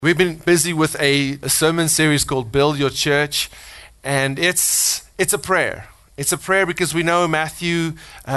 We've been busy with a sermon series called Build Your Church, and it's a prayer. It's a prayer because we know Matthew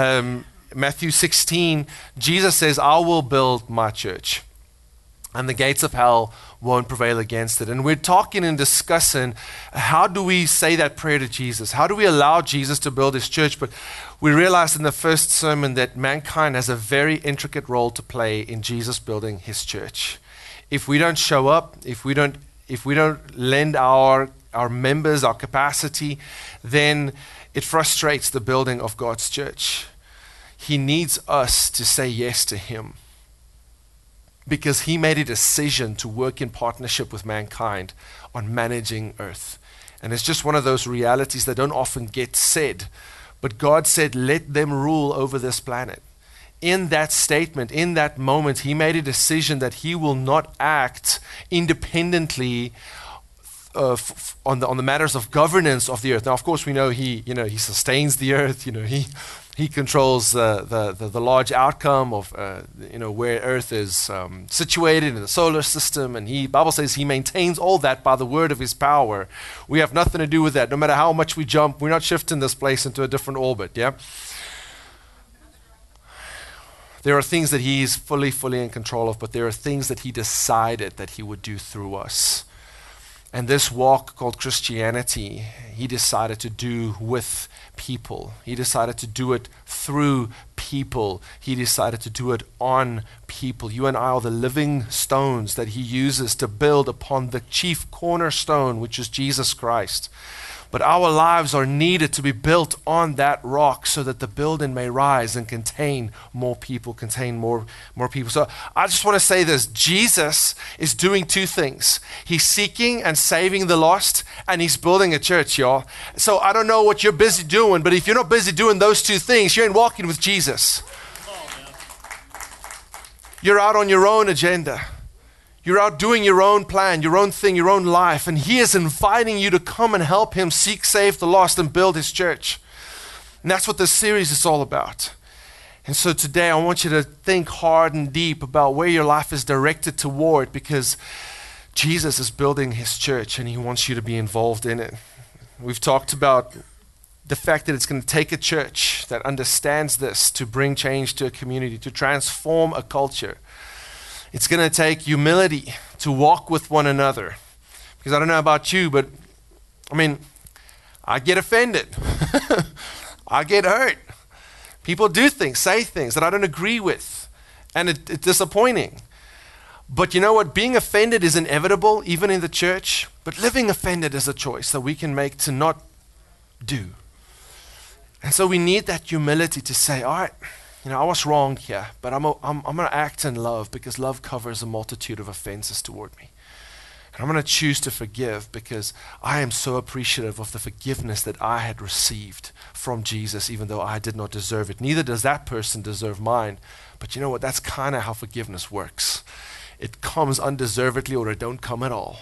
16, Jesus says, I will build my church, and the gates of hell won't prevail against it. And we're talking and discussing how do we say that prayer to Jesus? How do we allow Jesus to build his church? But we realized in the first sermon that mankind has a very intricate role to play in Jesus building his church. If we don't show up, if we don't lend our members our capacity, then it frustrates the building of God's church. He needs us to say yes to him because he made a decision to work in partnership with mankind on managing earth. And it's just one of those realities that don't often get said. But God said, let them rule over this planet. In that statement, in that moment, he made a decision that he will not act independently on the matters of governance of the earth. Now, of course, we know he sustains the earth. He controls the large outcome of where Earth is situated in the solar system, and Bible says he maintains all that by the word of his power. We have nothing to do with that. No matter how much we jump, we're not shifting this place into a different orbit. Yeah. There are things that he is fully in control of, but there are things that he decided that he would do through us. And this walk called Christianity, he decided to do with people. He decided to do it through people. He decided to do it on people. You and I are the living stones that he uses to build upon the chief cornerstone, which is Jesus Christ. But our lives are needed to be built on that rock so that the building may rise and contain more people, contain more people. So I just want to say this. Jesus is doing two things. He's seeking and saving the lost, and he's building a church, y'all. So I don't know what you're busy doing, but if you're not busy doing those two things, you ain't walking with Jesus. You're out on your own agenda. You're out doing your own plan, your own thing, your own life, and he is inviting you to come and help him seek, save the lost, and build his church. And that's what this series is all about. And so today I want you to think hard and deep about where your life is directed toward, because Jesus is building his church and he wants you to be involved in it. We've talked about the fact that it's going to take a church that understands this to bring change to a community, to transform a culture. It's going to take humility to walk with one another. Because I don't know about you, but I get offended. I get hurt. People do things, say things that I don't agree with. And it's disappointing. But you know what? Being offended is inevitable, even in the church. But living offended is a choice that we can make to not do. And so we need that humility to say, all right, I was wrong here, but I'm going to act in love because love covers a multitude of offenses toward me. And I'm going to choose to forgive because I am so appreciative of the forgiveness that I had received from Jesus, even though I did not deserve it. Neither does that person deserve mine. But you know what? That's kind of how forgiveness works. It comes undeservedly or it don't come at all.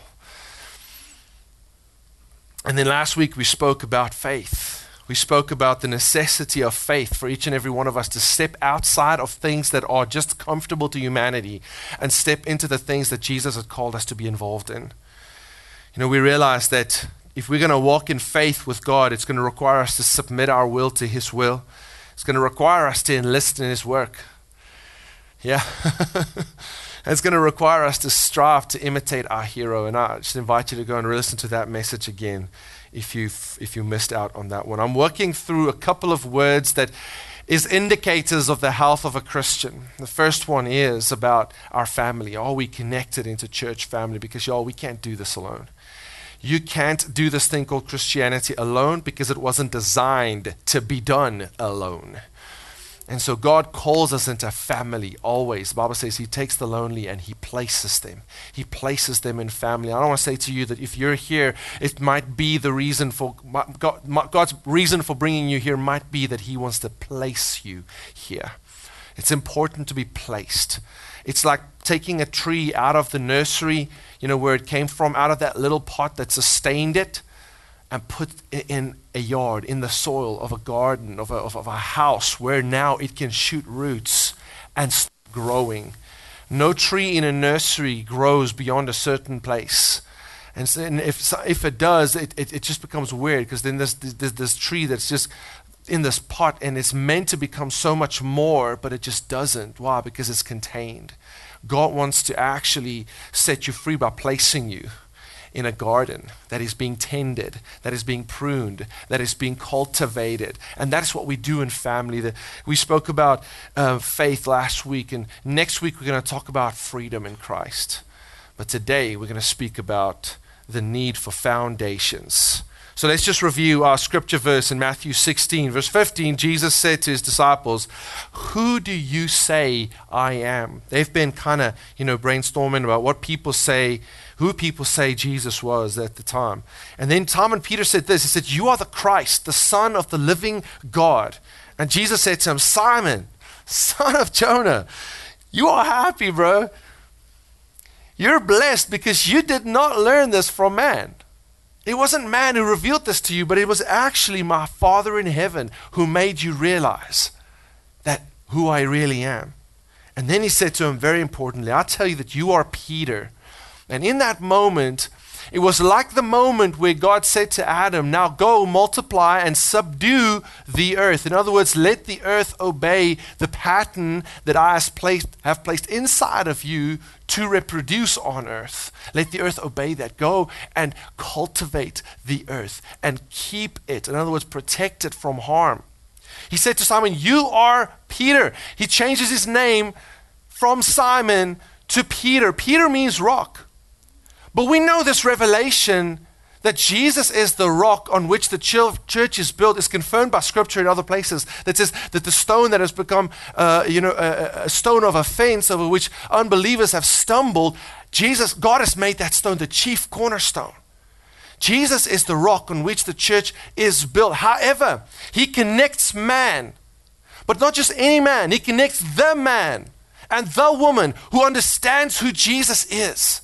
And then last week we spoke about faith. We spoke about the necessity of faith for each and every one of us to step outside of things that are just comfortable to humanity and step into the things that Jesus has called us to be involved in. We realize that if we're going to walk in faith with God, it's going to require us to submit our will to his will. It's going to require us to enlist in his work. Yeah. It's going to require us to strive to imitate our hero. And I just invite you to go and listen to that message again if you missed out on that one. I'm working through a couple of words that is indicators of the health of a Christian. The first one is about our family. Are we connected into church family? Because y'all, we can't do this alone. You can't do this thing called Christianity alone because it wasn't designed to be done alone. And so God calls us into family always. The Bible says he takes the lonely and he places them. He places them in family. I don't want to say to you that if you're here, it might be the reason for, God's reason for bringing you here might be that he wants to place you here. It's important to be placed. It's like taking a tree out of the nursery, where it came from, out of that little pot that sustained it, and put it in a yard, in the soil of a garden, of a house, where now it can shoot roots and start growing. No tree in a nursery grows beyond a certain place. And so, and if it does, it just becomes weird, because then there's this tree that's just in this pot and it's meant to become so much more, but it just doesn't. Why? Because it's contained. God wants to actually set you free by placing you in a garden that is being tended, that is being pruned, that is being cultivated. And that's what we do in family. We spoke about faith last week, and next week we're going to talk about freedom in Christ. But today we're going to speak about the need for foundations. So let's just review our scripture verse in Matthew 16, verse 15. Jesus said to his disciples, "Who do you say I am?" They've been kind of, brainstorming about what people say, who people say Jesus was at the time. And then Simon Peter said this. He said, "You are the Christ, the Son of the living God." And Jesus said to him, "Simon, son of Jonah, you are happy, bro. You're blessed because you did not learn this from man. It wasn't man who revealed this to you, but it was actually my Father in heaven who made you realize that who I really am." And then he said to him, very importantly, "I tell you that you are Peter." And in that moment, it was like the moment where God said to Adam, "Now go, multiply, and subdue the earth." In other words, let the earth obey the pattern that I have placed inside of you to reproduce on earth. Let the earth obey that. Go and cultivate the earth and keep it. In other words, protect it from harm. He said to Simon, "You are Peter." He changes his name from Simon to Peter. Peter means rock. But we know this revelation that Jesus is the rock on which the church is built is confirmed by Scripture in other places. That says that the stone that has become, a stone of offense over which unbelievers have stumbled, God has made that stone the chief cornerstone. Jesus is the rock on which the church is built. However, he connects man, but not just any man. He connects the man and the woman who understands who Jesus is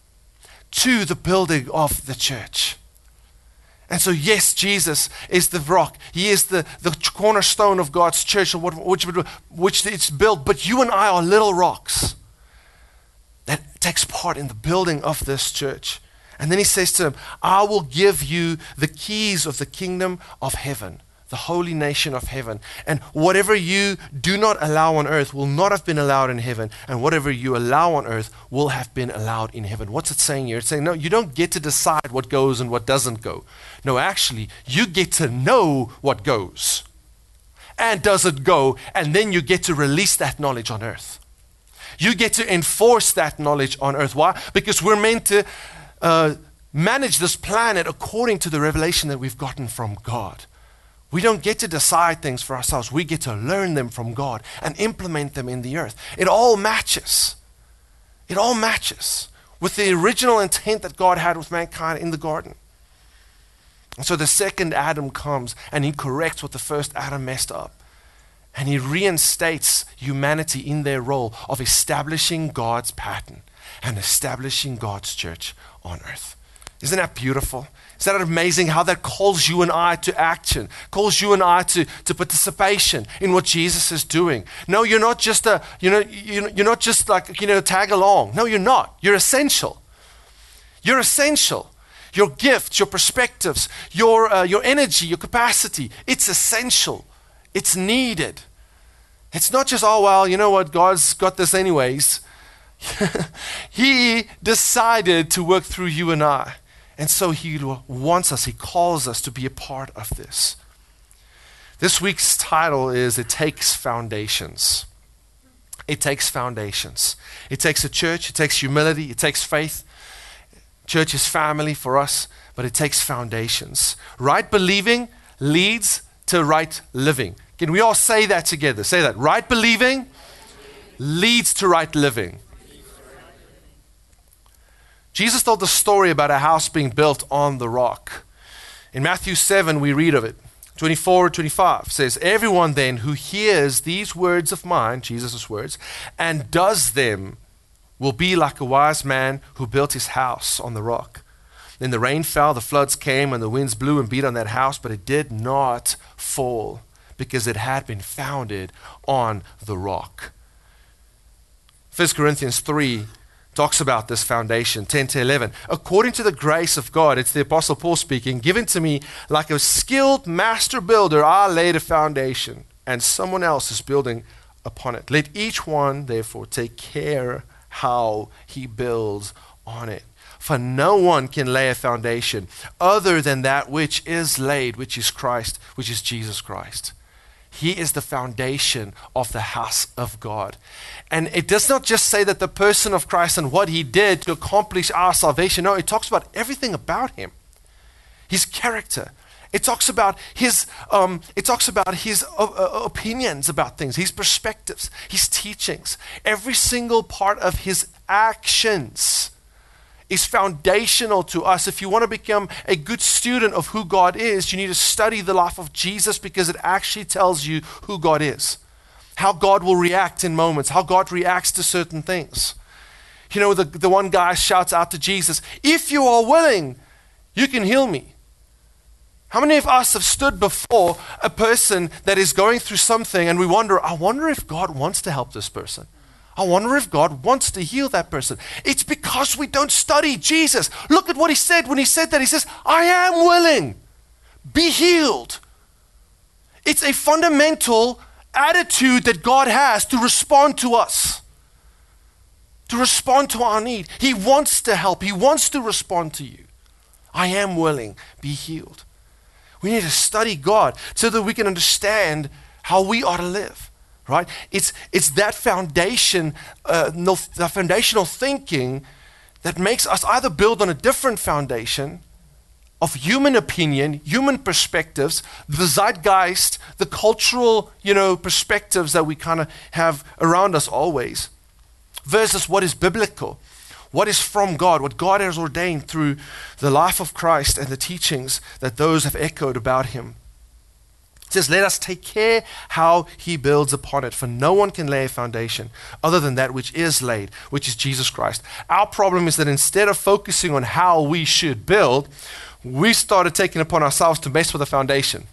to the building of the church. And so, yes, Jesus is the rock. He is the cornerstone of God's church, which it's built. But you and I are little rocks that takes part in the building of this church. And then he says to him, "I will give you the keys of the kingdom of heaven," the holy nation of heaven. "And whatever you do not allow on earth will not have been allowed in heaven. And whatever you allow on earth will have been allowed in heaven." What's it saying here? It's saying, no, you don't get to decide what goes and what doesn't go. No, actually, you get to know what goes and doesn't go, and then you get to release that knowledge on earth. You get to enforce that knowledge on earth. Why? Because we're meant to manage this planet according to the revelation that we've gotten from God. We don't get to decide things for ourselves. We get to learn them from God and implement them in the earth. It all matches. It all matches with the original intent that God had with mankind in the garden. And so the second Adam comes and he corrects what the first Adam messed up. And he reinstates humanity in their role of establishing God's pattern and establishing God's church on earth. Isn't that beautiful? Is that amazing how that calls you and I to action, calls you and I to participation in what Jesus is doing? No, you're not just you're not just like, tag along. No, you're not. You're essential. You're essential. Your gifts, your perspectives, your energy, your capacity, it's essential. It's needed. It's not just, oh, well, you know what, God's got this anyways. He decided to work through you and I. And so he wants us, he calls us to be a part of this. This week's title is It Takes Foundations. It takes foundations. It takes a church, it takes humility, it takes faith. Church is family for us, but it takes foundations. Right believing leads to right living. Can we all say that together? Say that. Right believing leads to right living. Jesus told the story about a house being built on the rock. In Matthew 7, we read of it. 24-25 says, "Everyone then who hears these words of mine," Jesus' words, "and does them will be like a wise man who built his house on the rock. Then the rain fell, the floods came, and the winds blew and beat on that house, but it did not fall because it had been founded on the rock." 1 Corinthians 3 talks about this foundation, 10 to 11. According to the grace of God, it's the Apostle Paul speaking, given to me like a skilled master builder, I laid a foundation, and someone else is building upon it. Let each one, therefore, take care how he builds on it. For no one can lay a foundation other than that which is laid, which is Christ, which is Jesus Christ. He is the foundation of the house of God. And it does not just say that the person of Christ and what he did to accomplish our salvation. No, it talks about everything about him. His character. It talks about his opinions about things, his perspectives, his teachings. Every single part of his actions is foundational to us. If you want to become a good student of who God is, you need to study the life of Jesus, because it actually tells you who God is, how God will react in moments, how God reacts to certain things. You know, the one guy shouts out to Jesus, "If you are willing, you can heal me." How many of us have stood before a person that is going through something and we wonder, I wonder if God wants to help this person. I wonder if God wants to heal that person. It's because we don't study Jesus. Look at what he said when he said that. He says, I am willing. Be healed. It's a fundamental attitude that God has to respond to us, to respond to our need. He wants to help. He wants to respond to you. I am willing. Be healed. We need to study God so that we can understand how we ought to live. Right? It's that foundation, the foundational thinking that makes us either build on a different foundation of human opinion, human perspectives, the zeitgeist, the cultural, perspectives that we kind of have around us always, versus what is biblical, what is from God, what God has ordained through the life of Christ and the teachings that those have echoed about him. It says, let us take care how he builds upon it, for no one can lay a foundation other than that which is laid, which is Jesus Christ. Our problem is that instead of focusing on how we should build, we started taking upon ourselves to mess with the foundation.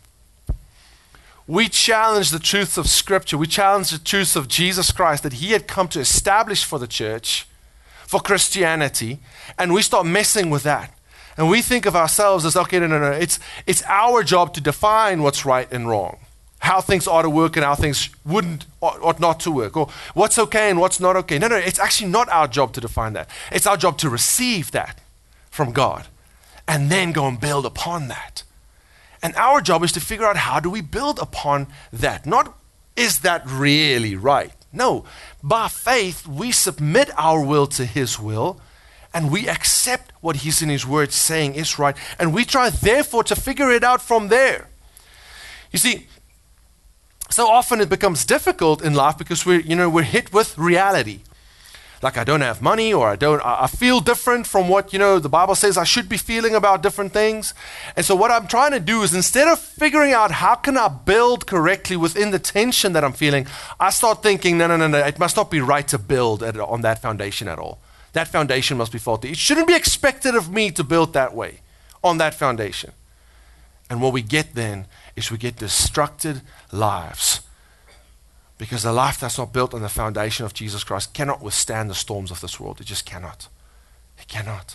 We challenge the truths of Scripture. We challenge the truths of Jesus Christ that he had come to establish for the church, for Christianity, and we start messing with that. And we think of ourselves as, okay, no. It's our job to define what's right and wrong, how things ought to work and how things ought not to work, or what's okay and what's not okay. No, it's actually not our job to define that. It's our job to receive that from God and then go and build upon that. And our job is to figure out, how do we build upon that? Not, is that really right? No, by faith, we submit our will to his will, and we accept what he's in his word saying is right. And we try, therefore, to figure it out from there. You see, so often it becomes difficult in life because we're hit with reality. Like, I don't have money, or I feel different from what, the Bible says I should be feeling about different things. And so what I'm trying to do is, instead of figuring out how can I build correctly within the tension that I'm feeling, I start thinking, no, it must not be right to build on that foundation at all. That foundation must be faulty. It shouldn't be expected of me to build that way, on that foundation. And what we get then is we get destructed lives. Because a life that's not built on the foundation of Jesus Christ cannot withstand the storms of this world. It just cannot. It cannot.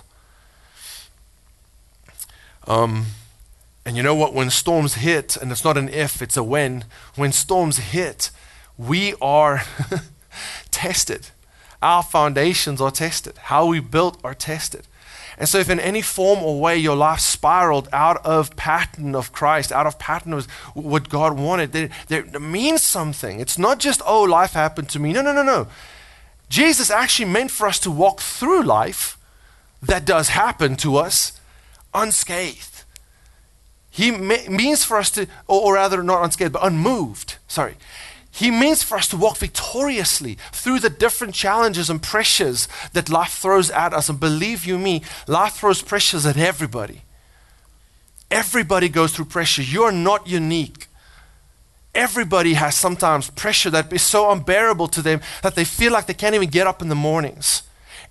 And you know what? When storms hit, and it's not an if, it's a when storms hit, we are tested. Our foundations are tested. How we built are tested. And so if in any form or way your life spiraled out of pattern of Christ, out of pattern of what God wanted, it means something. It's not just, life happened to me. No. Jesus actually meant for us to walk through life that does happen to us unscathed. He means for us to, or rather not unscathed, but unmoved. Sorry. He means for us to walk victoriously through the different challenges and pressures that life throws at us. And believe you me, life throws pressures at everybody. Everybody goes through pressure. You're not unique. Everybody has sometimes pressure that is so unbearable to them that they feel like they can't even get up in the mornings.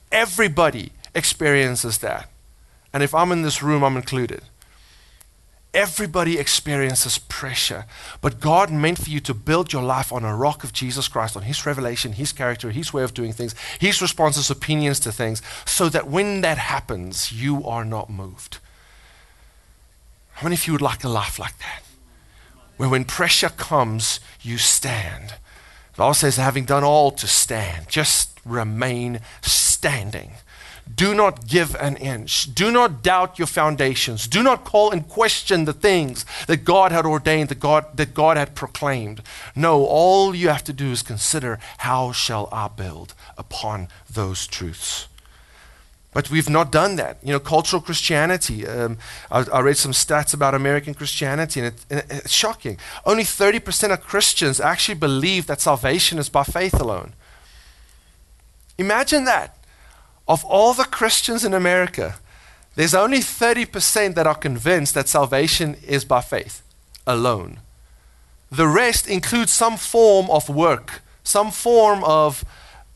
Everybody experiences that. And if I'm in this room, I'm included. Everybody experiences pressure, but God meant for you to build your life on a rock of Jesus Christ, on His revelation, His character, His way of doing things, His responses, opinions to things, so that when that happens, you are not moved. How many of you would like a life like that? Where when pressure comes, you stand. The Bible says, having done all to stand, just remain standing. Do not give an inch. Do not doubt your foundations. Do not call and question the things that God had ordained, that God had proclaimed. No, all you have to do is consider, how shall I build upon those truths? But we've not done that. Cultural Christianity. I read some stats about American Christianity, and it's shocking. Only 30% of Christians actually believe that salvation is by faith alone. Imagine that. Of all the Christians in America, there's only 30% that are convinced that salvation is by faith alone. The rest includes some form of work, some form of,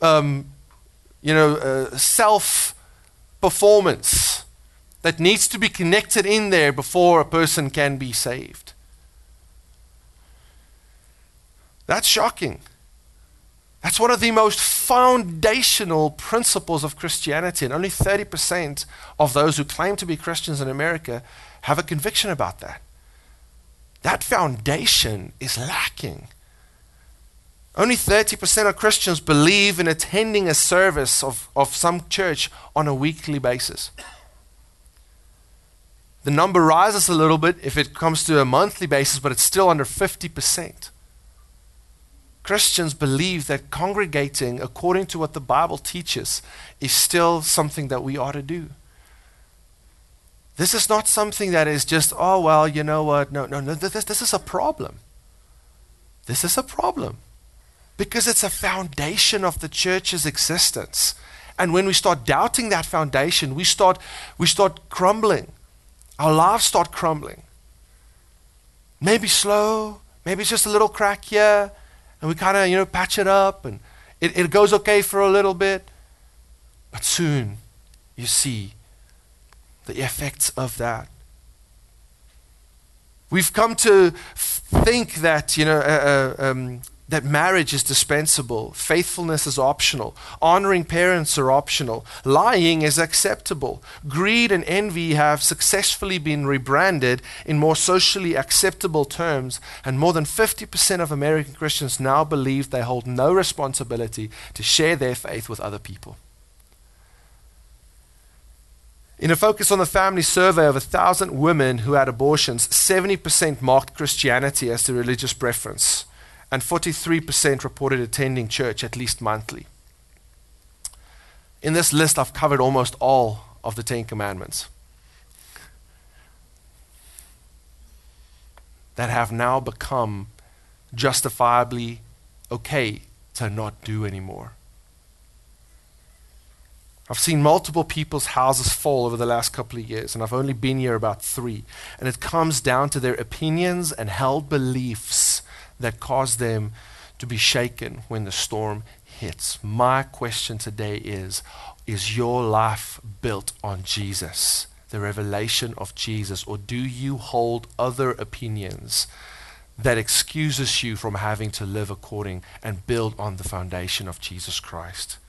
self-performance that needs to be connected in there before a person can be saved. That's shocking. That's one of the most foundational principles of Christianity, and only 30% of those who claim to be Christians in America have a conviction about that. That foundation is lacking. Only 30% of Christians believe in attending a service of some church on a weekly basis. The number rises a little bit if it comes to a monthly basis, but it's still under 50%. Christians believe that congregating according to what the Bible teaches is still something that we ought to do. This is not something that is just, oh, well, you know what? No. This is a problem. This is a problem. Because it's a foundation of the church's existence. And when we start doubting that foundation, we start crumbling. Our lives start crumbling. Maybe slow, maybe it's just a little crack here, and we kind of, patch it up, and it goes okay for a little bit. But soon, you see the effects of that. We've come to think that, that marriage is dispensable, faithfulness is optional, honoring parents are optional, lying is acceptable, greed and envy have successfully been rebranded in more socially acceptable terms, and more than 50% of American Christians now believe they hold no responsibility to share their faith with other people. In a Focus on the Family survey of 1,000 women who had abortions, 70% marked Christianity as their religious preference, and 43% reported attending church at least monthly. In this list, I've covered almost all of the 10 Commandments that have now become justifiably okay to not do anymore. I've seen multiple people's houses fall over the last couple of years, and I've only been here about 3. And it comes down to their opinions and held beliefs that cause them to be shaken when the storm hits. My question today is your life built on Jesus, the revelation of Jesus, or do you hold other opinions that excuses you from having to live according and build on the foundation of Jesus Christ?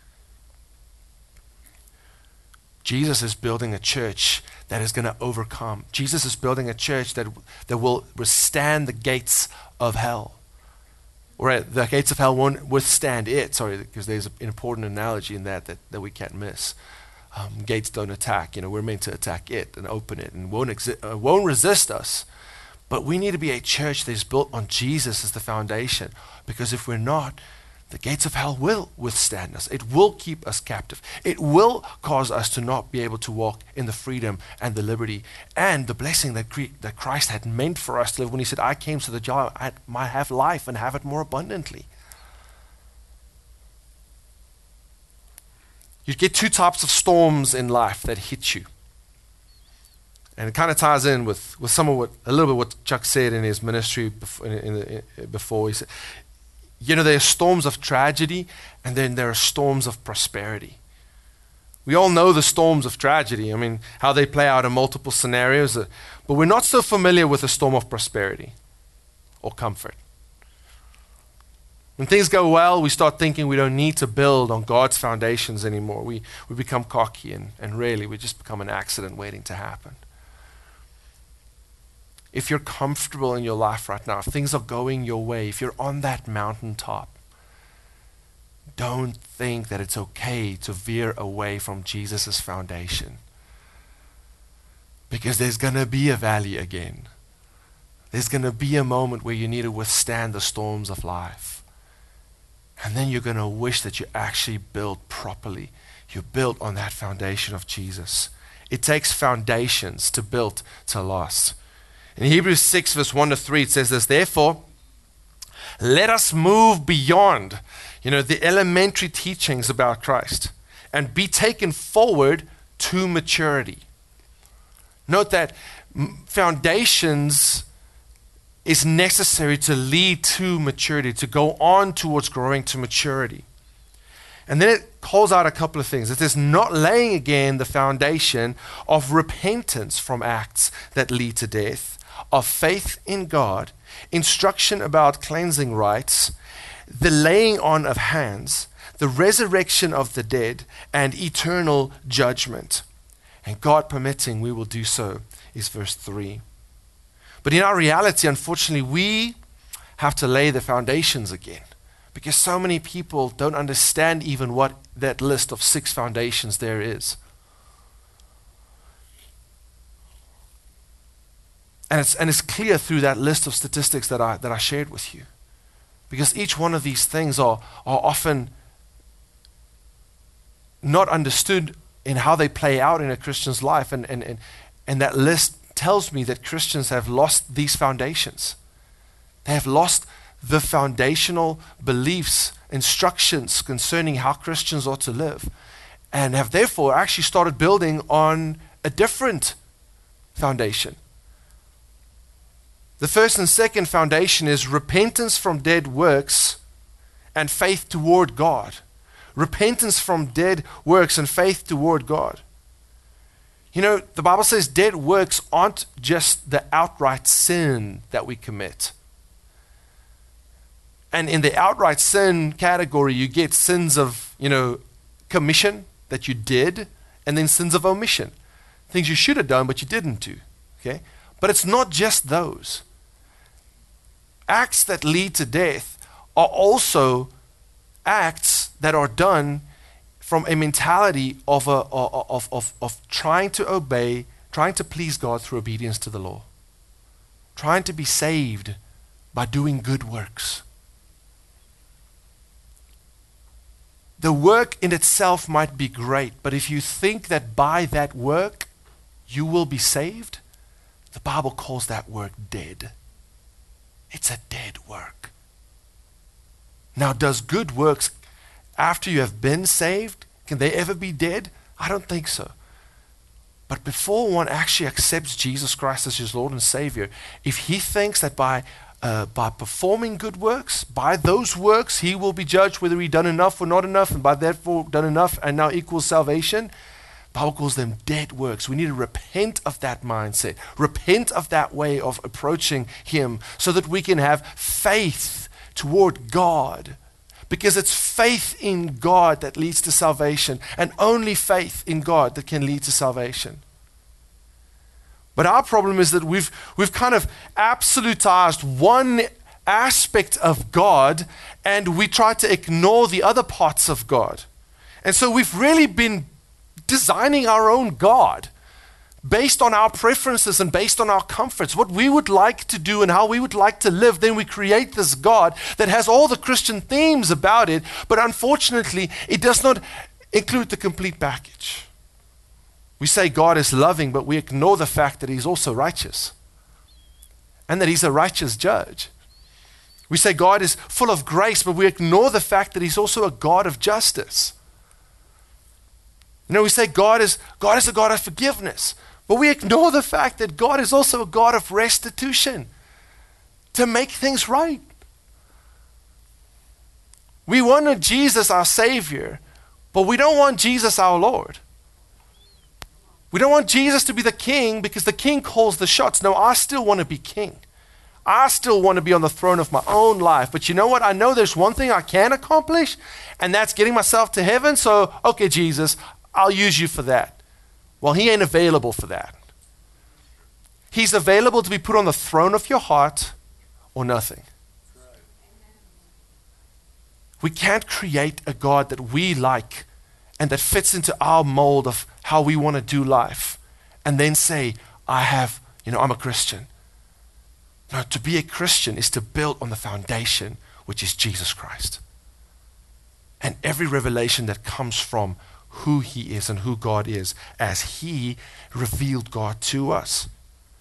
Jesus is building a church that is going to overcome. Jesus is building a church that will withstand the gates of hell. Or the gates of hell won't withstand it. Because there's an important analogy in that we can't miss. Gates don't attack. We're meant to attack it and open it, and won't resist us. But we need to be a church that is built on Jesus as the foundation. Because if we're not, the gates of hell will withstand us. It will keep us captive. It will cause us to not be able to walk in the freedom and the liberty and the blessing that Christ had meant for us to live when he said, I came so that y'all might have life and have it more abundantly. You get 2 types of storms in life that hit you. And it kind of ties in with some of a little bit what Chuck said in his ministry before. He said, there are storms of tragedy, and then there are storms of prosperity. We all know the storms of tragedy. I mean, how they play out in multiple scenarios. But we're not so familiar with the storm of prosperity or comfort. When things go well, we start thinking we don't need to build on God's foundations anymore. We become cocky, and really we just become an accident waiting to happen. If you're comfortable in your life right now, if things are going your way, if you're on that mountaintop, don't think that it's okay to veer away from Jesus' foundation. Because there's going to be a valley again. There's going to be a moment where you need to withstand the storms of life. And then you're going to wish that you actually built properly. You built on that foundation of Jesus. It takes foundations to build to last. In Hebrews 6 verse 1 to 3 it says this, therefore, let us move beyond, the elementary teachings about Christ and be taken forward to maturity. Note that foundations is necessary to lead to maturity, to go on towards growing to maturity. And then it calls out a couple of things. It is not laying again the foundation of repentance from acts that lead to death, of faith in God, instruction about cleansing rites, the laying on of hands, the resurrection of the dead, and eternal judgment. And God permitting, we will do so, is verse 3. But in our reality, unfortunately, we have to lay the foundations again, because so many people don't understand even what that list of 6 foundations there is. And it's clear through that list of statistics that I shared with you. Because each one of these things are often not understood in how they play out in a Christian's life. And that list tells me that Christians have lost these foundations. They have lost the foundational beliefs, instructions concerning how Christians ought to live, and have therefore actually started building on a different foundation. The first and second foundation is repentance from dead works and faith toward God. Repentance from dead works and faith toward God. The Bible says dead works aren't just the outright sin that we commit. And in the outright sin category, you get sins of, commission that you did, and then sins of omission. Things you should have done, but you didn't do. Okay? But it's not just those. Acts that lead to death are also acts that are done from a mentality of trying to obey, trying to please God through obedience to the law. Trying to be saved by doing good works. The work in itself might be great, but if you think that by that work you will be saved, the Bible calls that work dead. It's a dead work. Now, does good works after you have been saved, can they ever be dead? I don't think so. But before one actually accepts Jesus Christ as his Lord and Savior, if he thinks that by performing good works, by those works, he will be judged whether he done enough or not enough, and by therefore done enough and now equals salvation, the Bible calls them dead works. We need to repent of that mindset, repent of that way of approaching him, so that we can have faith toward God. Because it's faith in God that leads to salvation, and only faith in God that can lead to salvation. But our problem is that we've kind of absolutized one aspect of God, and we try to ignore the other parts of God. And so we've really been designing our own God based on our preferences and based on our comforts, what we would like to do and how we would like to live. Then we create this God that has all the Christian themes about it, but unfortunately, it does not include the complete package. We say God is loving, but we ignore the fact that he's also righteous and that he's a righteous judge. We say God is full of grace, but we ignore the fact that he's also a God of justice. We say God is a God of forgiveness, but we ignore the fact that God is also a God of restitution to make things right. We want Jesus our Savior, but we don't want Jesus our Lord. We don't want Jesus to be the king because the king calls the shots. No, I still want to be king. I still want to be on the throne of my own life. But you know what? I know there's one thing I can accomplish, and that's getting myself to heaven. So, okay, Jesus, I'll use you for that. Well, he ain't available for that. He's available to be put on the throne of your heart or nothing. We can't create a God that we like and that fits into our mold of how we want to do life and then say, I'm a Christian. No, to be a Christian is to build on the foundation, which is Jesus Christ. And every revelation that comes from who he is and who God is as he revealed God to us.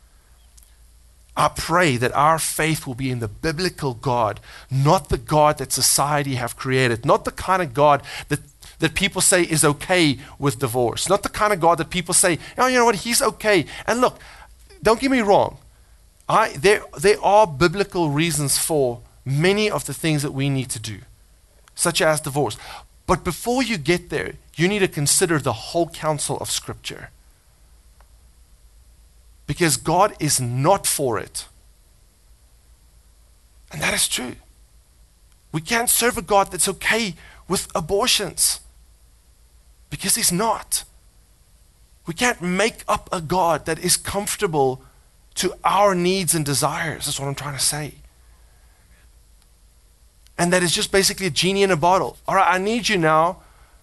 I pray that our faith will be in the biblical God, not the God that society have created, not the kind of God that people say is okay with divorce, not the kind of God that people say, oh, you know what, he's okay. And look, don't get me wrong. There are biblical reasons for many of the things that we need to do, such as divorce. But before you get there, you need to consider the whole counsel of Scripture. Because God is not for it. And that is true. We can't serve a God that's okay with abortions. Because he's not. We can't make up a God that is comfortable to our needs and desires. That's what I'm trying to say. And that is just basically a genie in a bottle. All right, I need you now.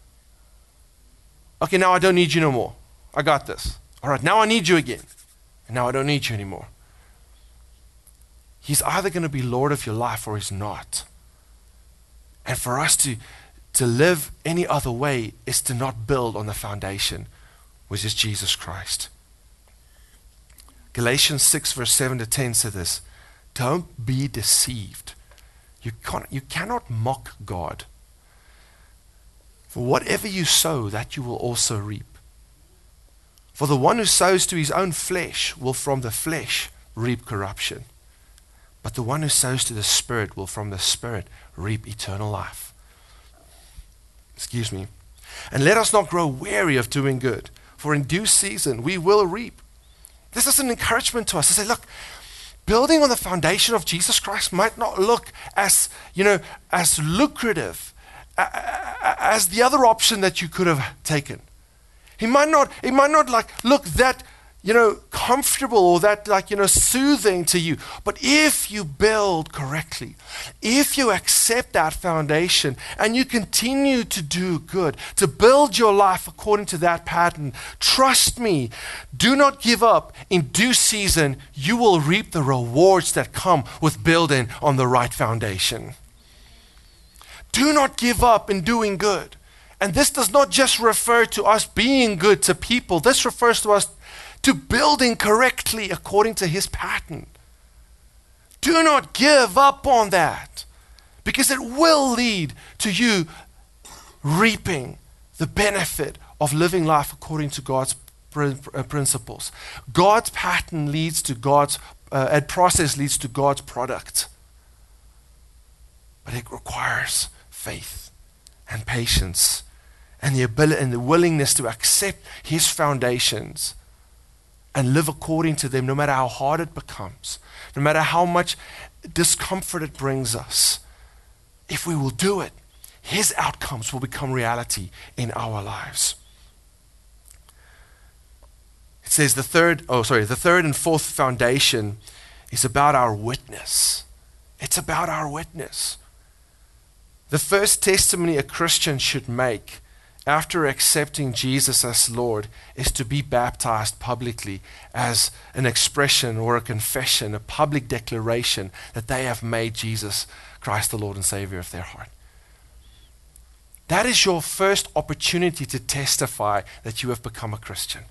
Okay, now I don't need you no more. I got this. All right, now I need you again. And now I don't need you anymore. He's either going to be Lord of your life or he's not. And for us to live any other way is to not build on the foundation, which is Jesus Christ. Galatians 6 verse 7 to 10 says this, don't be deceived. You cannot mock God. For whatever you sow, that you will also reap. For the one who sows to his own flesh will from the flesh reap corruption. But the one who sows to the Spirit will from the Spirit reap eternal life. Excuse me. And let us not grow weary of doing good, for in due season we will reap. This is an encouragement to us to say, look, building on the foundation of Jesus Christ might not look as lucrative as the other option that you could have taken. It might not look that, comfortable or that soothing to you. But if you build correctly, if you accept that foundation and you continue to do good, to build your life according to that pattern, trust me, do not give up. In due season, you will reap the rewards that come with building on the right foundation. Do not give up in doing good. And this does not just refer to us being good to people. This refers to us to building correctly according to his pattern. Do not give up on that, because it will lead to you reaping the benefit of living life according to God's principles. God's pattern leads to God's process leads to God's product. But it requires faith and patience and the ability and the willingness to accept his foundations and live according to them, no matter how hard it becomes, no matter how much discomfort it brings us. If we will do it, his outcomes will become reality in our lives. It says the third and fourth foundation is about our witness. It's about our witness. The first testimony a Christian should make after accepting Jesus as Lord is to be baptized publicly as an expression or a confession, a public declaration that they have made Jesus Christ the Lord and Savior of their heart. That is your first opportunity to testify that you have become a Christian.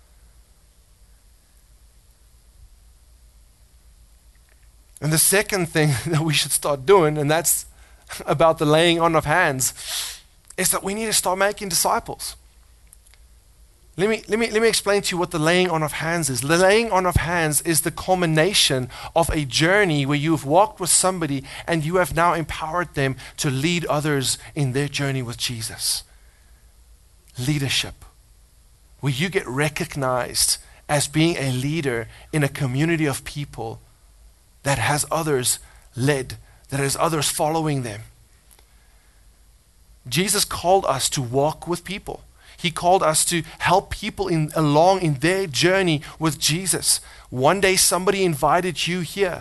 And the second thing that we should start doing, and that's about the laying on of hands, is that we need to start making disciples. Let me explain to you what the laying on of hands is. The laying on of hands is the culmination of a journey where you've walked with somebody and you have now empowered them to lead others in their journey with Jesus. Leadership. where you get recognized as being a leader in a community of people that has others led, that has others following them. Jesus called us to walk with people. He called us to help people along in their journey with Jesus. One day somebody invited you here.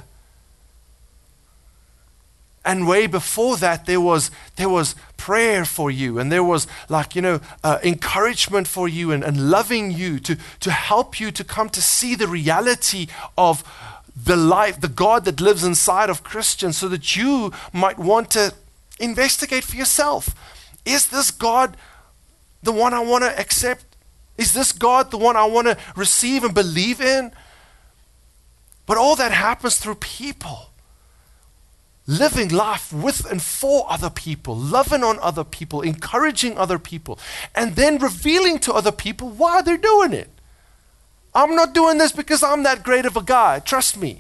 And way before that, there was prayer for you, and there was encouragement for you and loving you to help you to come to see the reality of the life, the God that lives inside of Christians, so that you might want to investigate for yourself. Is this God the one I want to accept? Is this God the one I want to receive and believe in? But all that happens through people. Living life with and for other people, loving on other people, encouraging other people, and then revealing to other people why they're doing it. I'm not doing this because I'm that great of a guy, trust me.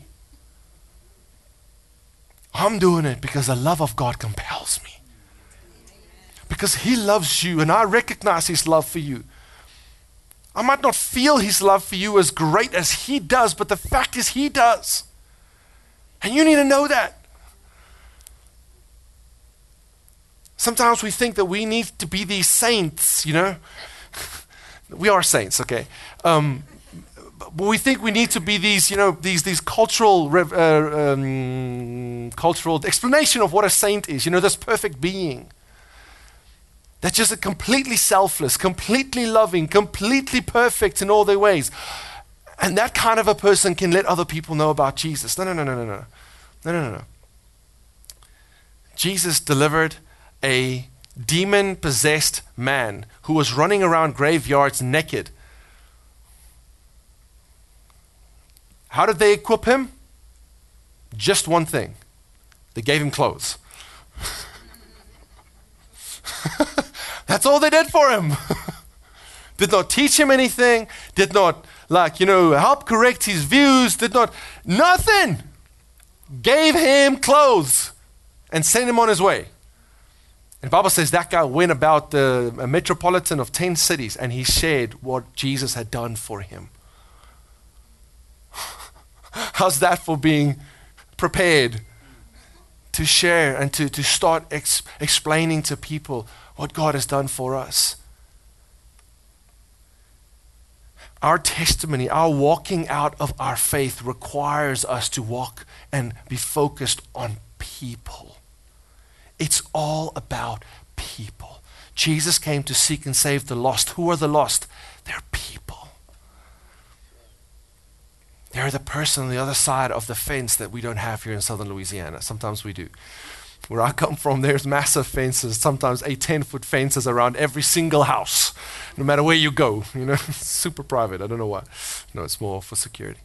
I'm doing it because the love of God compels me. Because He loves you, and I recognize His love for you. I might not feel His love for you as great as He does, but the fact is He does. And you need to know that. Sometimes we think that we need to be these saints, We are saints, okay? But we think we need to be these, these cultural explanation of what a saint is. This perfect being. That's just a completely selfless, completely loving, completely perfect in all their ways. And that kind of a person can let other people know about Jesus. No. Jesus delivered a demon-possessed man who was running around graveyards naked. How did they equip him? Just one thing. They gave him clothes. That's all they did for him. Did not teach him anything, did not help correct his views, nothing. Gave him clothes and sent him on his way. And the Bible says that guy went about a metropolitan of 10 cities and he shared what Jesus had done for him. How's that for being prepared to share and to start explaining to people what God has done for us? Our testimony, our walking out of our faith requires us to walk and be focused on people. It's all about people. Jesus came to seek and save the lost. Who are the lost? They're people. They're the person on the other side of the fence that we don't have here in southern Louisiana. Sometimes we do. Where I come from, there's massive fences, sometimes 10-foot fences around every single house, no matter where you go. Super private. I don't know why. No, it's more for security.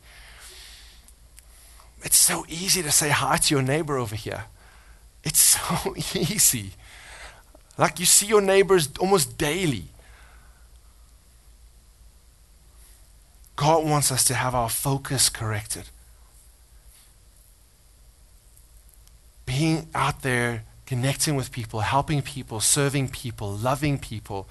It's so easy to say hi to your neighbor over here. It's so easy. Like you see your neighbors almost daily. God wants us to have our focus corrected. Being out there, connecting with people, helping people, serving people, loving people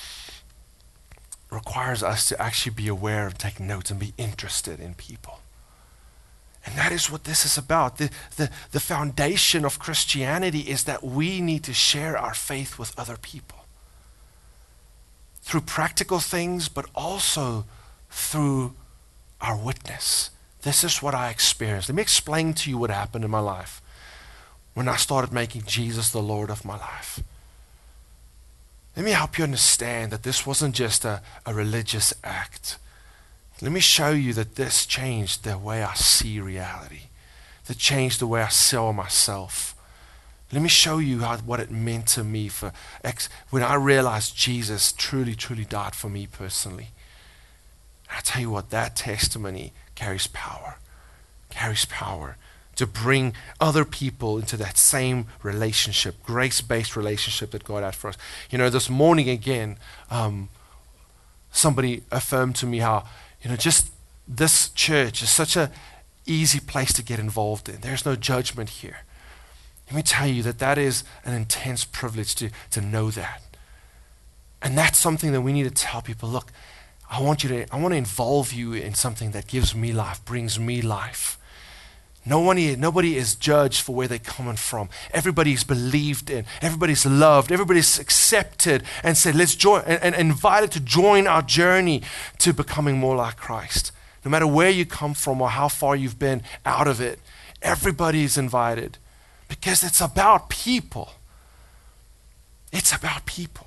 requires us to actually be aware and take notes and be interested in people. And that is what this is about. The foundation of Christianity is that we need to share our faith with other people. Through practical things, but also through our witness. This is what I experienced. Let me explain to you what happened in my life when I started making Jesus the Lord of my life. Let me help you understand that this wasn't just a religious act. Let me show you that this changed the way I see reality. That changed the way I saw myself. Let me show you what it meant to me when I realized Jesus truly, truly died for me personally. And I tell you what, that testimony carries power. Carries power to bring other people into that same relationship, grace-based relationship that God had for us. This morning again, somebody affirmed to me how, just this church is such an easy place to get involved in. There's no judgment here. Let me tell you that is an intense privilege to know that. And that's something that we need to tell people, look, I want to involve you in something that gives me life, brings me life. Nobody is judged for where they're coming from. Everybody's believed in, everybody's loved, everybody's accepted and said, let's join, and invited to join our journey to becoming more like Christ. No matter where you come from or how far you've been out of it, everybody is invited because it's about people. It's about people.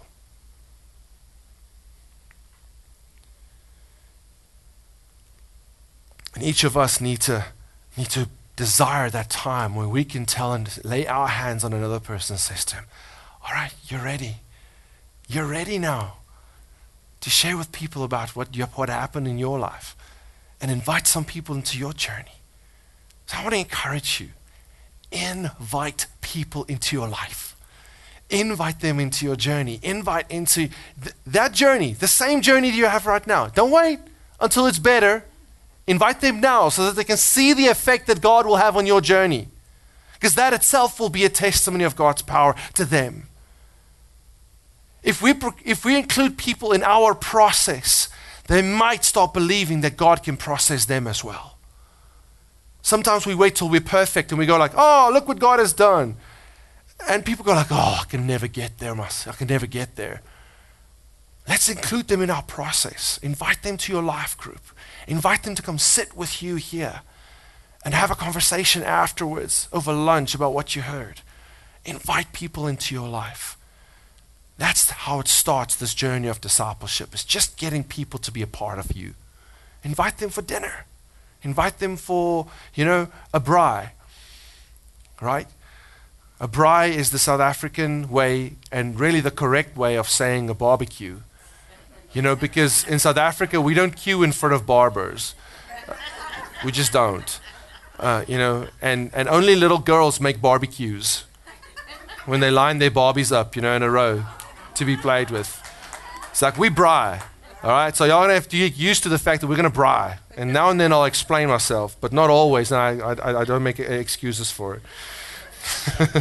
And each of us need to desire that time when we can tell and lay our hands on another person and say to him, all right, you're ready. You're ready now to share with people about what happened in your life and invite some people into your journey. So I want to encourage you, invite people into your life. Invite them into your journey. Invite into that journey, the same journey that you have right now. Don't wait until it's better. Invite them now so that they can see the effect that God will have on your journey. Because that itself will be a testimony of God's power to them. If we include people in our process, they might start believing that God can process them as well. Sometimes we wait till we're perfect and we go like, oh, look what God has done. And people go like, oh, I can never get there. I can never get there. Let's include them in our process. Invite them to your life group. Invite them to come sit with you here and have a conversation afterwards over lunch about what you heard. Invite people into your life. That's how it starts, this journey of discipleship. It's just getting people to be a part of you. Invite them for dinner. Invite them for, a braai, right? A braai is the South African way and really the correct way of saying a barbecue. Because in South Africa, we don't queue in front of barbers. We just don't. And only little girls make barbecues when they line their Barbies up, in a row to be played with. It's like, we braai, all right? So y'all going to have to get used to the fact that we're going to braai. And now and then I'll explain myself, but not always, and I don't make excuses for it.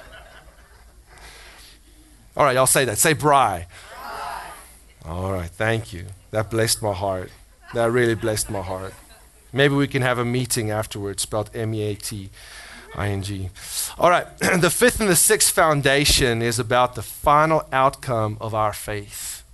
All right, y'all say that. Say braai. All right, thank you. That blessed my heart. That really blessed my heart. Maybe we can have a meeting afterwards, spelled MEATING. All right, the fifth and the sixth foundation is about the final outcome of our faith.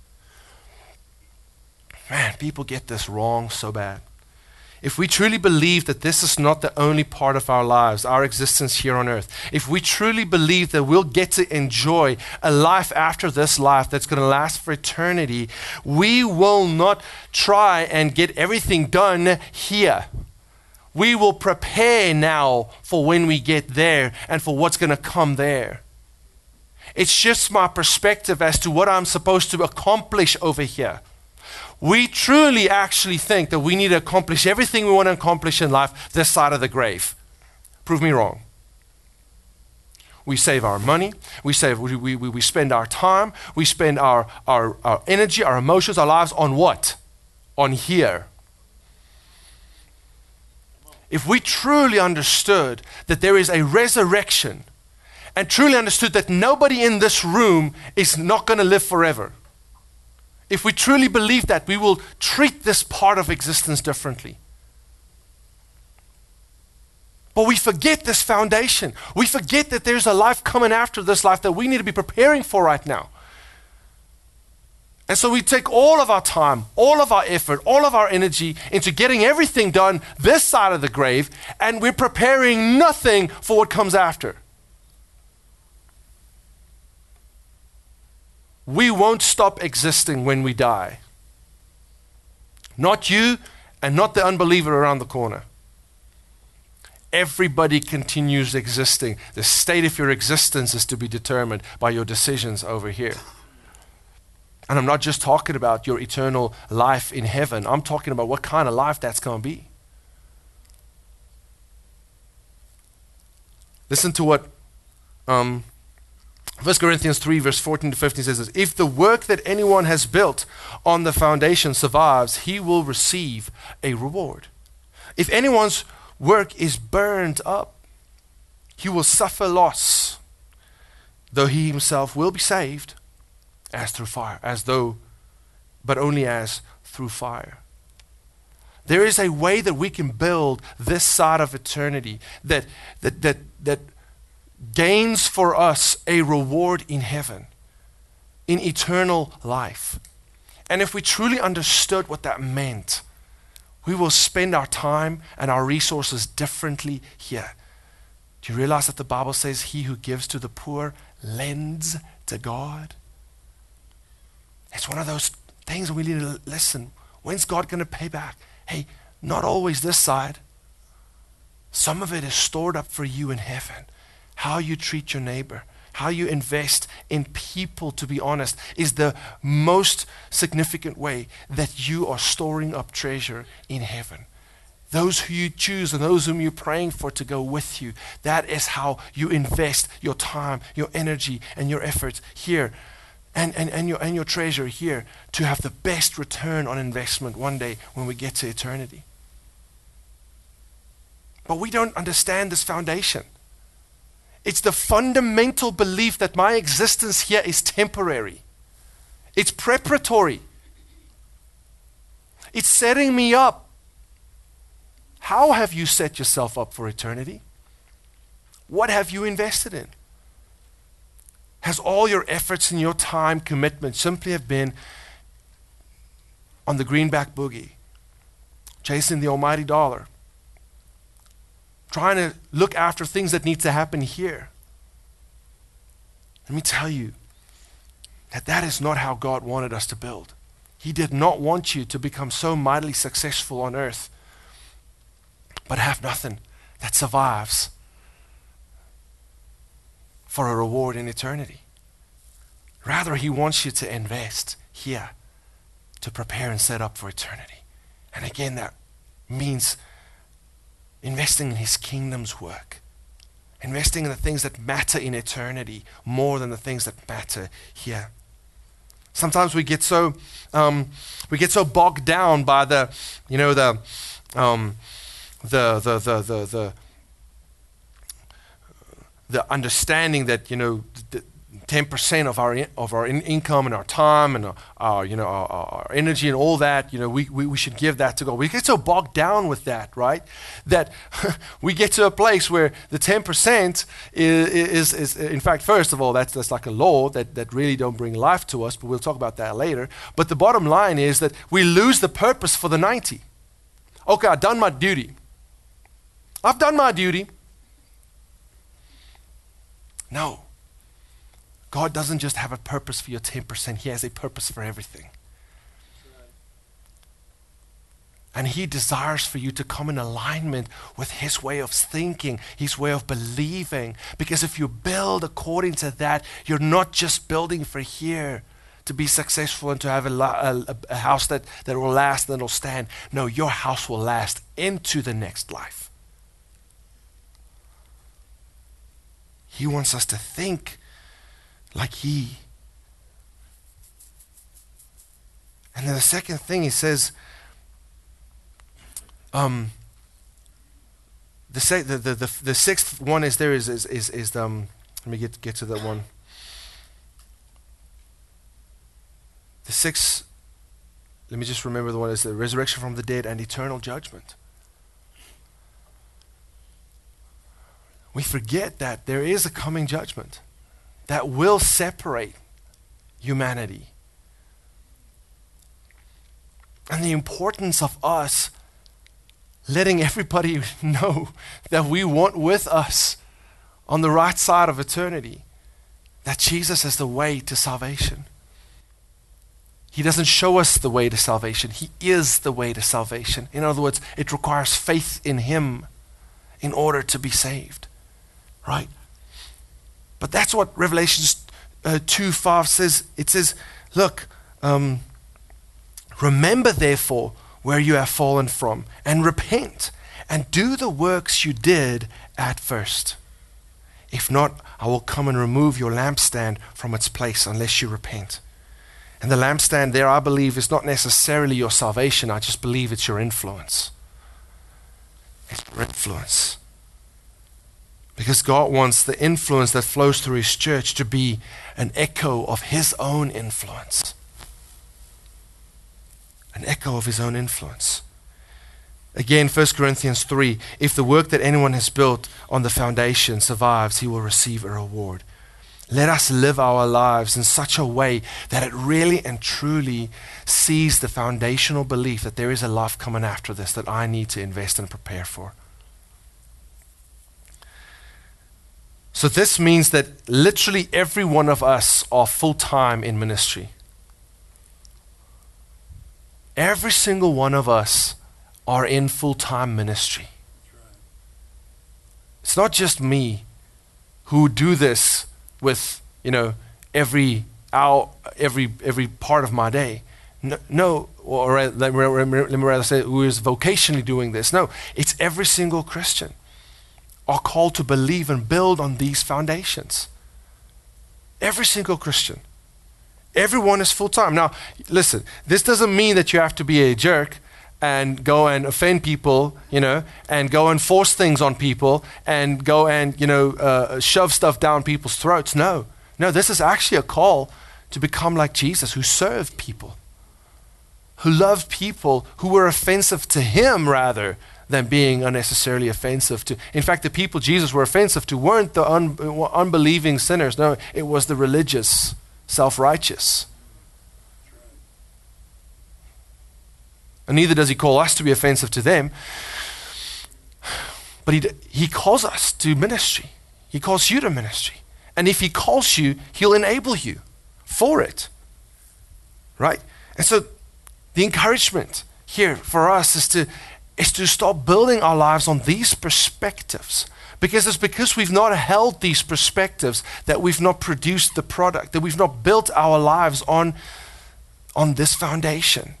Man, people get this wrong so bad. If we truly believe that this is not the only part of our lives, our existence here on earth, if we truly believe that we'll get to enjoy a life after this life that's going to last for eternity, we will not try and get everything done here. We will prepare now for when we get there and for what's going to come there. It shifts my perspective as to what I'm supposed to accomplish over here. We truly actually think that we need to accomplish everything we want to accomplish in life this side of the grave. Prove me wrong. We save our money, we spend our time, we spend our energy, our emotions, our lives on what? On here. If we truly understood that there is a resurrection and truly understood that nobody in this room is not going to live forever, if we truly believe that, we will treat this part of existence differently. But we forget this foundation. We forget that there's a life coming after this life that we need to be preparing for right now. And so we take all of our time, all of our effort, all of our energy into getting everything done this side of the grave, and we're preparing nothing for what comes after. We won't stop existing when we die. Not you and not the unbeliever around the corner. Everybody continues existing. The state of your existence is to be determined by your decisions over here. And I'm not just talking about your eternal life in heaven. I'm talking about what kind of life that's going to be. Listen to what 1 Corinthians 3 verse 14 to 15 says this: if the work that anyone has built on the foundation survives, he will receive a reward. If anyone's work is burned up, he will suffer loss, though he himself will be saved as through fire, but only as through fire. There is a way that we can build this side of eternity that gains for us a reward in heaven, in eternal life. And if we truly understood what that meant, we will spend our time and our resources differently here. Do you realize that the Bible says he who gives to the poor lends to God? It's one of those things we need to listen. When's God going to pay back? Hey, not always this side. Some of it is stored up for you in heaven. How you treat your neighbor, how you invest in people, to be honest, is the most significant way that you are storing up treasure in heaven. Those who you choose and those whom you're praying for to go with you, that is how you invest your time, your energy, and your efforts here, and your treasure here, to have the best return on investment one day when we get to eternity. But we don't understand this foundation. It's the fundamental belief that my existence here is temporary. It's preparatory. It's setting me up. How have you set yourself up for eternity? What have you invested in? Has all your efforts and your time commitment simply have been on the greenback boogie, chasing the almighty dollar, trying to look after things that need to happen here? Let me tell you that is not how God wanted us to build. He did not want you to become so mightily successful on earth, but have nothing that survives for a reward in eternity. Rather, he wants you to invest here to prepare and set up for eternity. And again, that means investing in his kingdom's work, investing in the things that matter in eternity more than the things that matter here. Sometimes we get so bogged down by the understanding that 10% of our income and our time and our energy and all that, we should give that to God. We get so bogged down with that, right? That we get to a place where the 10% is in fact, first of all, that's like a law that really don't bring life to us, but we'll talk about that later. But the bottom line is that we lose the purpose for the 90. Okay, I've done my duty. I've done my duty. No. God doesn't just have a purpose for your 10%. He has a purpose for everything. And he desires for you to come in alignment with his way of thinking, his way of believing. Because if you build according to that, you're not just building for here to be successful and to have a house that will last and that will stand. No, your house will last into the next life. He wants us to think like he. And then the second thing he says, the sixth one is there is let me get to that one. The sixth, let me just remember the one, is the resurrection from the dead and eternal judgment. We forget that there is a coming judgment that will separate humanity. And the importance of us letting everybody know that we want with us on the right side of eternity that Jesus is the way to salvation. He doesn't show us the way to salvation. He is the way to salvation. In other words, it requires faith in him in order to be saved. Right? But that's what Revelation 2:5 says. It says, look, remember therefore where you have fallen from, and repent, and do the works you did at first. If not, I will come and remove your lampstand from its place unless you repent. And the lampstand there, I believe, is not necessarily your salvation. I just believe it's your influence. It's your influence. Because God wants the influence that flows through his church to be an echo of his own influence. an echo of his own influence. Again, 1 Corinthians 3, if the work that anyone has built on the foundation survives, he will receive a reward. Let us live our lives in such a way that it really and truly sees the foundational belief that there is a life coming after this that I need to invest and prepare for. So this means that literally every one of us are full-time in ministry. Every single one of us are in full-time ministry. It's not just me who do this with, every hour, every part of my day. No, or let me rather say, who is vocationally doing this. No, it's every single Christian are called to believe and build on these foundations. Every single Christian. Everyone is full-time. Now, listen, this doesn't mean that you have to be a jerk and go and offend people, and go and force things on people and go and, shove stuff down people's throats. No, this is actually a call to become like Jesus, who served people, who loved people who were offensive to him rather than being unnecessarily offensive to. In fact, the people Jesus were offensive to weren't the unbelieving sinners. No, it was the religious, self-righteous. And neither does he call us to be offensive to them. But he calls us to ministry. He calls you to ministry. And if he calls you, he'll enable you for it. Right? And so the encouragement here for us is to start building our lives on these perspectives. Because it's because we've not held these perspectives that we've not produced the product, that we've not built our lives on this foundation.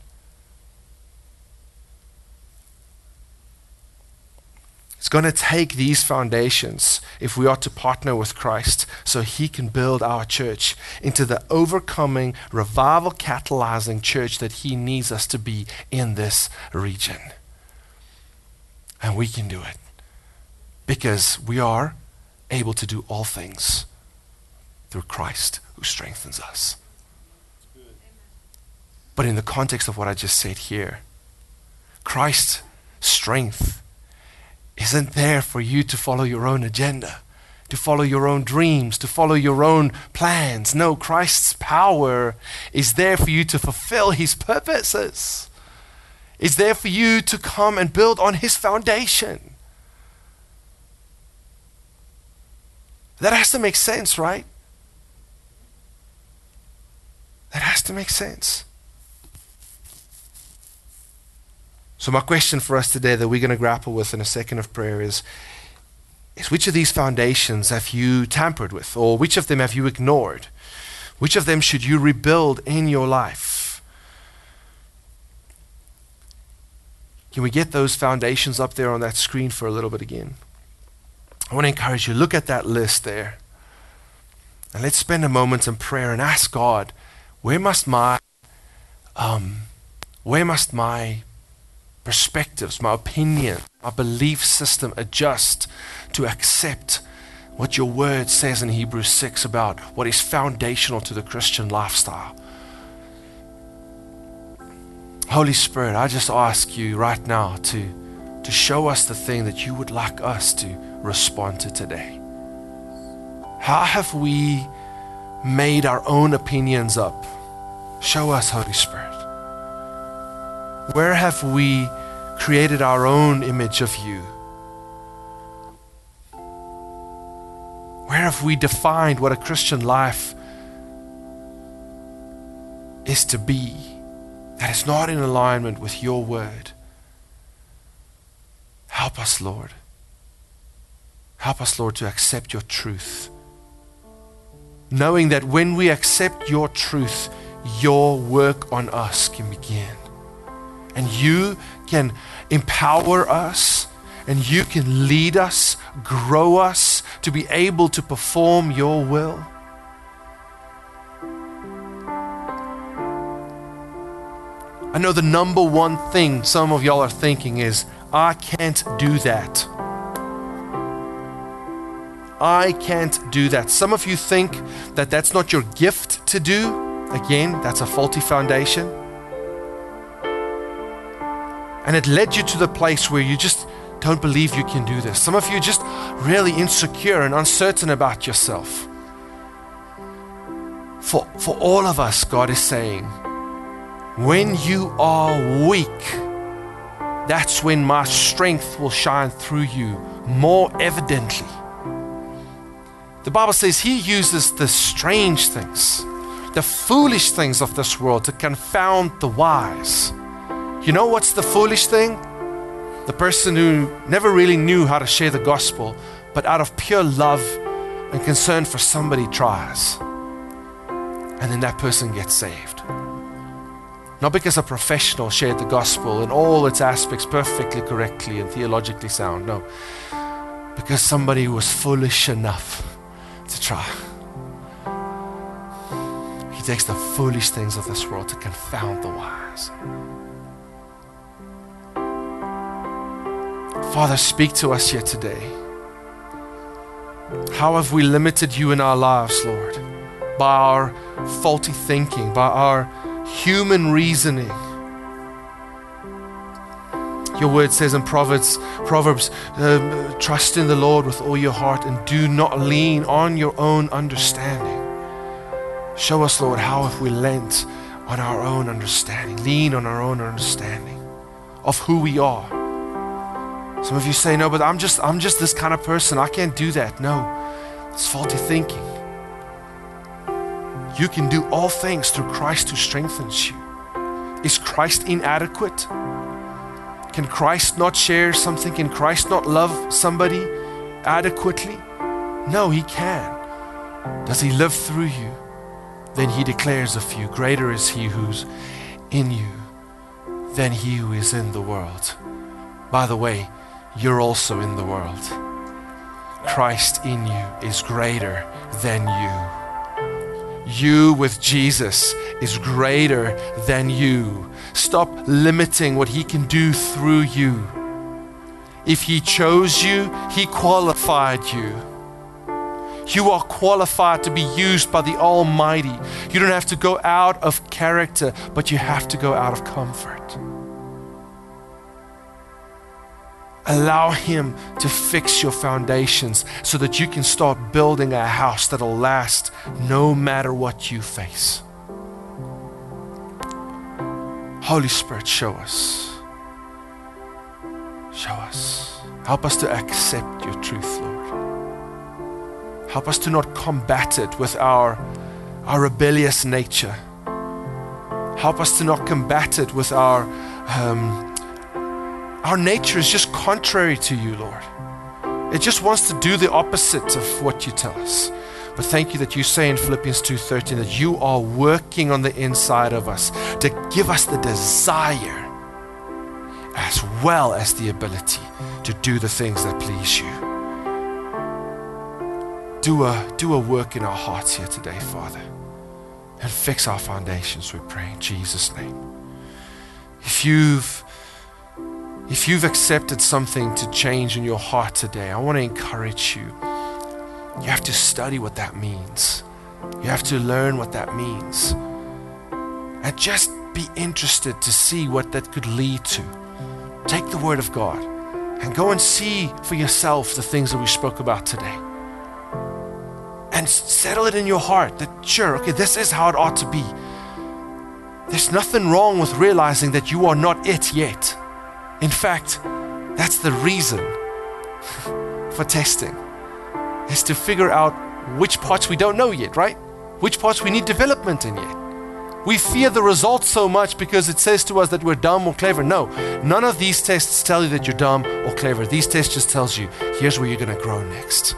It's going to take these foundations if we are to partner with Christ so he can build our church into the overcoming, revival catalyzing church that he needs us to be in this region. And we can do it because we are able to do all things through Christ who strengthens us. But in the context of what I just said here, Christ's strength isn't there for you to follow your own agenda, to follow your own dreams, to follow your own plans. No, Christ's power is there for you to fulfill his purposes. It's there for you to come and build on his foundation. That has to make sense, right? That has to make sense. So my question for us today that we're going to grapple with in a second of prayer is which of these foundations have you tampered with, or which of them have you ignored? Which of them should you rebuild in your life? Can we get those foundations up there on that screen for a little bit again? I want to encourage you, look at that list there. And let's spend a moment in prayer and ask God, where must my perspectives, my opinion, my belief system adjust to accept what your word says in Hebrews 6 about what is foundational to the Christian lifestyle? Holy Spirit, I just ask you right now to show us the thing that you would like us to respond to today. How have we made our own opinions up? Show us, Holy Spirit. Where have we created our own image of you? Where have we defined what a Christian life is to be that is not in alignment with your word? Help us, Lord. Help us, Lord, to accept your truth. Knowing that when we accept your truth, your work on us can begin. And you can empower us, and you can lead us, grow us to be able to perform your will. I know the number one thing some of y'all are thinking is, I can't do that. I can't do that. Some of you think that that's not your gift to do. Again, that's a faulty foundation. And it led you to the place where you just don't believe you can do this. Some of you are just really insecure and uncertain about yourself. For all of us, God is saying, when you are weak, that's when my strength will shine through you more evidently. The Bible says He uses the strange things, the foolish things of this world to confound the wise. You know what's the foolish thing? The person who never really knew how to share the gospel, but out of pure love and concern for somebody tries. And then that person gets saved. Not because a professional shared the gospel in all its aspects perfectly, correctly, and theologically sound. No. Because somebody was foolish enough to try. He takes the foolish things of this world to confound the wise. Father, speak to us here today. How have we limited you in our lives, Lord? By our faulty thinking, by our human reasoning. Your word says in Proverbs, trust in the Lord with all your heart and do not lean on your own understanding. Show us, Lord, how have we leant on our own understanding, lean on our own understanding of who we are. Some of you say, no, but I'm just this kind of person. I can't do that. No, it's faulty thinking. You can do all things through Christ who strengthens you. Is Christ inadequate? Can Christ not share something? Can Christ not love somebody adequately? No, He can. Does He live through you? Then He declares of you, greater is He who's in you than he who is in the world. By the way, you're also in the world. Christ in you is greater than you. You with Jesus is greater than you. Stop limiting what He can do through you. If He chose you, He qualified you. You are qualified to be used by the Almighty. You don't have to go out of character, but you have to go out of comfort. Allow Him to fix your foundations so that you can start building a house that'll last no matter what you face. Holy Spirit, show us. Show us. Help us to accept your truth, Lord. Help us to not combat it with our rebellious nature. Help us to not combat it with our nature is just contrary to you, Lord. It just wants to do the opposite of what you tell us. But thank you that you say in Philippians 2:13 that you are working on the inside of us to give us the desire as well as the ability to do the things that please you. Do a work in our hearts here today, Father, and fix our foundations, we pray in Jesus' name. If you've accepted something to change in your heart today, I want to encourage you. You have to study what that means. You have to learn what that means. And just be interested to see what that could lead to. Take the Word of God and go and see for yourself the things that we spoke about today. And settle it in your heart that, sure, okay, this is how it ought to be. There's nothing wrong with realizing that you are not it yet. In fact, that's the reason for testing, is to figure out which parts we don't know yet, right? Which parts we need development in yet. We fear the results so much because it says to us that we're dumb or clever. No, none of these tests tell you that you're dumb or clever. These tests just tells you, here's where you're going to grow next.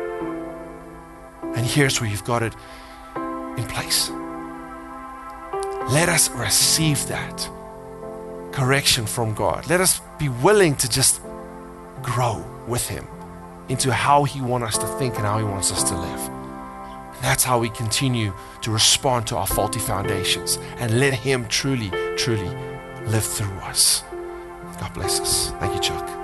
And here's where you've got it in place. Let us receive that correction from God. Let us be willing to just grow with Him into how He wants us to think and how He wants us to live. And that's how we continue to respond to our faulty foundations and let Him truly, truly live through us. God bless us. Thank you, Chuck.